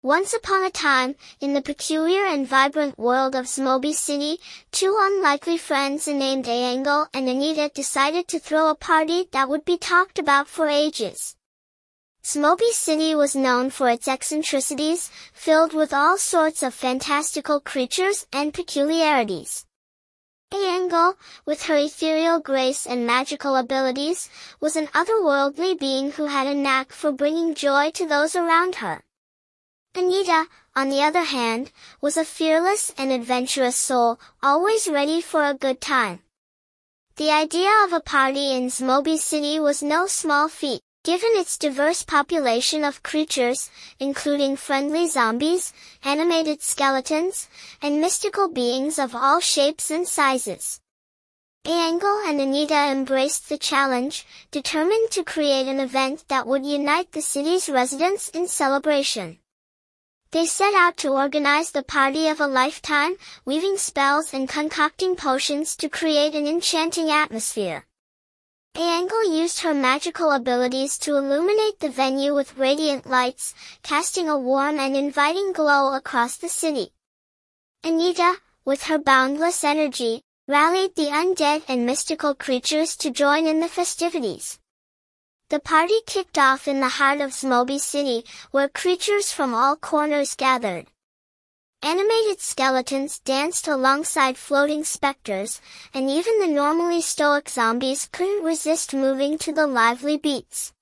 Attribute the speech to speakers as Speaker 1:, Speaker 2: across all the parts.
Speaker 1: Once upon a time, in the peculiar and vibrant world of Smoby City, two unlikely friends named Ayango and Anita decided to throw a party that would be talked about for ages. Smoby City was known for its eccentricities, filled with all sorts of fantastical creatures and peculiarities. Ayango, with her ethereal grace and magical abilities, was an otherworldly being who had a knack for bringing joy to those around her. Anita, on the other hand, was a fearless and adventurous soul, always ready for a good time. The idea of a party in Smoby City was no small feat, given its diverse population of creatures, including friendly zombies, animated skeletons, and mystical beings of all shapes and sizes. Ayango and Anita embraced the challenge, determined to create an event that would unite the city's residents in celebration. They set out to organize the party of a lifetime, weaving spells and concocting potions to create an enchanting atmosphere. Ayango used her magical abilities to illuminate the venue with radiant lights, casting a warm and inviting glow across the city. Anita, with her boundless energy, rallied the undead and mystical creatures to join in the festivities. The party kicked off in the heart of Smoby City, where creatures from all corners gathered. Animated skeletons danced alongside floating specters, and even the normally stoic zombies couldn't resist moving to the lively beats.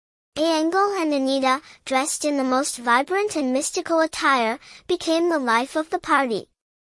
Speaker 1: Ayango and Anita, dressed in the most vibrant and mystical attire, became the life of the party.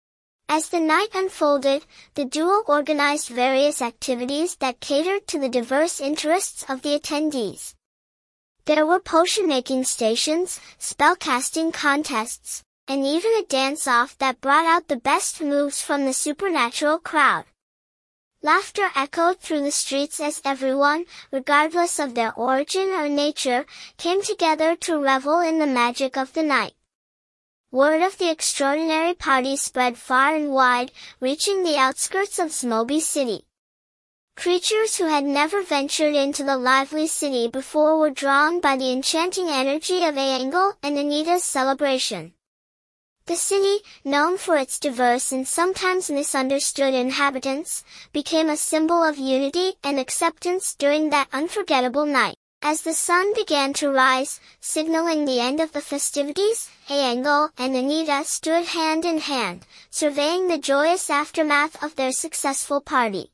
Speaker 1: As the night unfolded, the duo organized various activities that catered to the diverse interests of the attendees. There were potion-making stations, spellcasting contests, and even a dance-off that brought out the best moves from the supernatural crowd. Laughter echoed through the streets as everyone, regardless of their origin or nature, came together to revel in the magic of the night. Word of the extraordinary party spread far and wide, reaching the outskirts of Smoby City. Creatures who had never ventured into the lively city before were drawn by the enchanting energy of Ayango and Anita's celebration. The city, known for its diverse and sometimes misunderstood inhabitants, became a symbol of unity and acceptance during that unforgettable night. As the sun began to rise, signaling the end of the festivities, Ayango and Anita stood hand in hand, surveying the joyous aftermath of their successful party.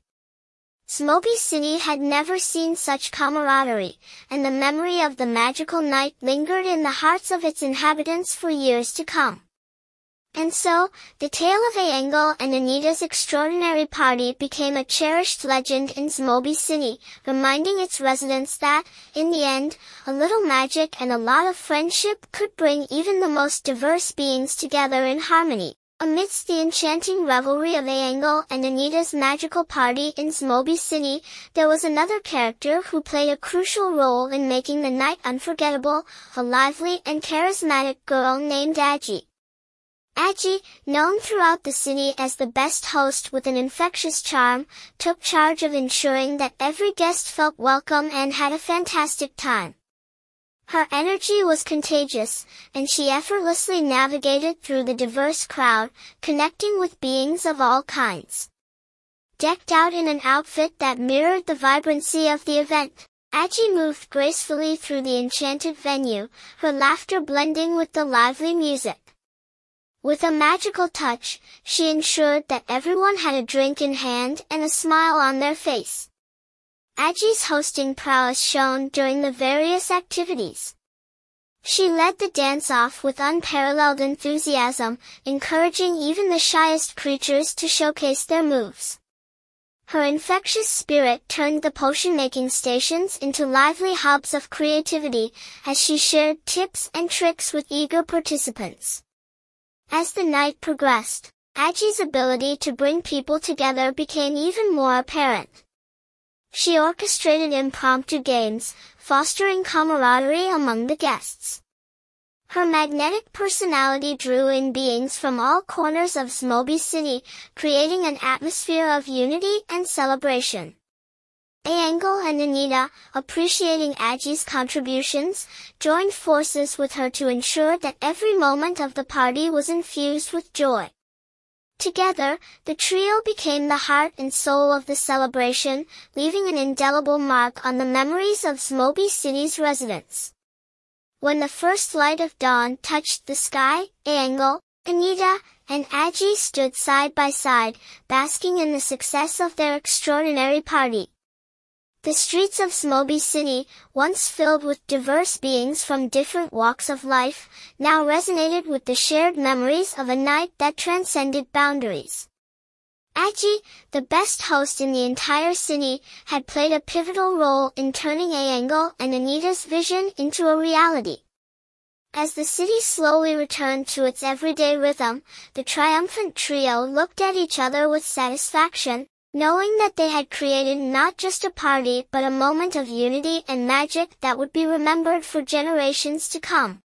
Speaker 1: Smoby City had never seen such camaraderie, and the memory of the magical night lingered in the hearts of its inhabitants for years to come. And so, the tale of Ayango and Anita's extraordinary party became a cherished legend in Smoby City, reminding its residents that, in the end, a little magic and a lot of friendship could bring even the most diverse beings together in harmony. Amidst the enchanting revelry of Ayango and Anita's magical party in Smoby City, there was another character who played a crucial role in making the night unforgettable, a lively and charismatic girl named Agi. Agi, known throughout the city as the best host with an infectious charm, took charge of ensuring that every guest felt welcome and had a fantastic time. Her energy was contagious, and she effortlessly navigated through the diverse crowd, connecting with beings of all kinds. Decked out in an outfit that mirrored the vibrancy of the event, Agi moved gracefully through the enchanted venue, her laughter blending with the lively music. With a magical touch, she ensured that everyone had a drink in hand and a smile on their face. Agi's hosting prowess shone during the various activities. She led the dance-off with unparalleled enthusiasm, encouraging even the shyest creatures to showcase their moves. Her infectious spirit turned the potion-making stations into lively hubs of creativity, as she shared tips and tricks with eager participants. As the night progressed, Agi's ability to bring people together became even more apparent. She orchestrated impromptu games, fostering camaraderie among the guests. Her magnetic personality drew in beings from all corners of Smoby City, creating an atmosphere of unity and celebration. Angle and Anita, appreciating Aggie's contributions, joined forces with her to ensure that every moment of the party was infused with joy. Together, the trio became the heart and soul of the celebration, leaving an indelible mark on the memories of Smoby City's residents. When the first light of dawn touched the sky, Angle, Anita, and Aggie stood side by side, basking in the success of their extraordinary party. The streets of Smoby City, once filled with diverse beings from different walks of life, now resonated with the shared memories of a night that transcended boundaries. Aggie, the best host in the entire city, had played a pivotal role in turning Angle and Anita's vision into a reality. As the city slowly returned to its everyday rhythm, the triumphant trio looked at each other with satisfaction, knowing that they had created not just a party but a moment of unity and magic that would be remembered for generations to come.